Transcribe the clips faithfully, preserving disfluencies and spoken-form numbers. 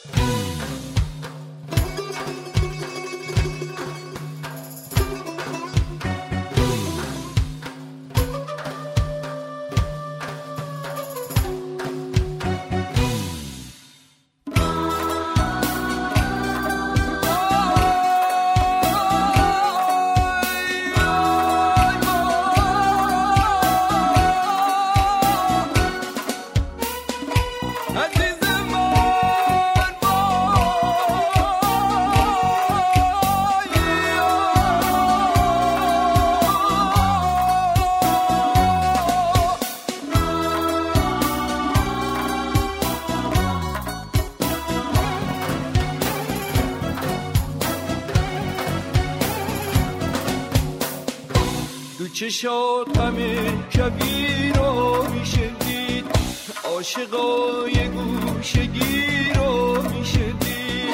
چشات غم کبیر رو میشه دید، عاشقای گوشگیر رو میشه دید.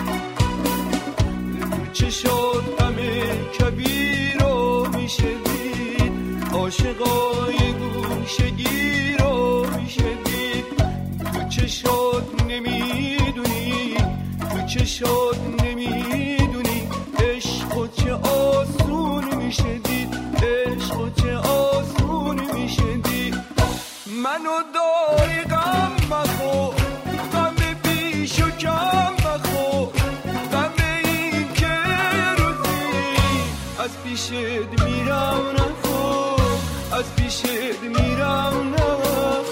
چشات غم کبیر رو میشه دید، عاشقای گوشگیر رو میشه دید. تو چشات نمیدونی، تو چشات نمیدونی عشق چه آسون میشه دید، عشق چه آسون میشه دید. منو داری غم مخور، غم بیش و کم مخور، غم این که روزی از پیشت میرم نخور، از پیشت میرم نخور.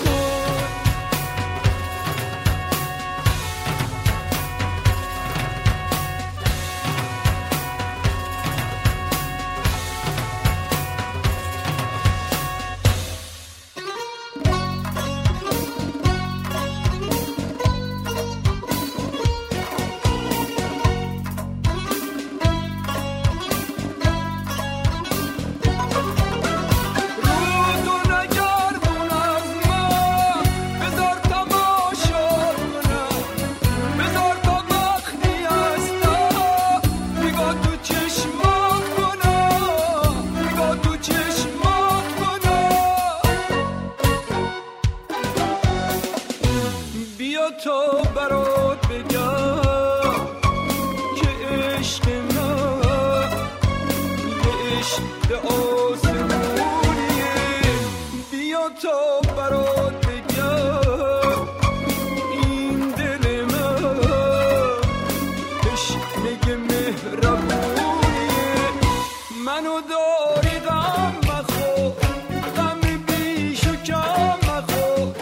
تو برات بگم که عشق من یه عشق آسمونیه. بیا تو برات بگم این دل من تشنه مهربونیه. منو داری غم مخور، غم بیش و کم مخور،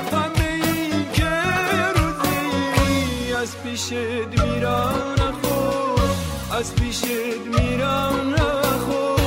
از پیشت میرم نخور، از پیشت میرم نخور.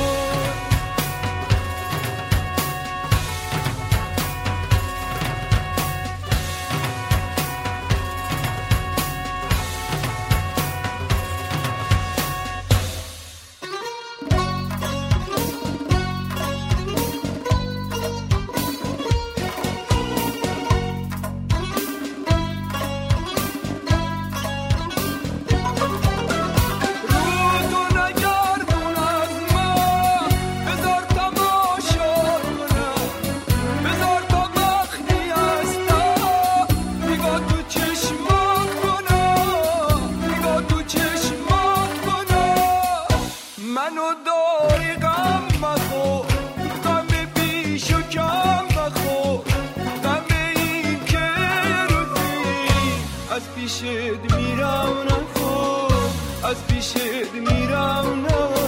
منو داری غم مخور، غم بیش و کم مخور، غم این که روزی از پیشت میرم نخور، از پیشت میرم نخور.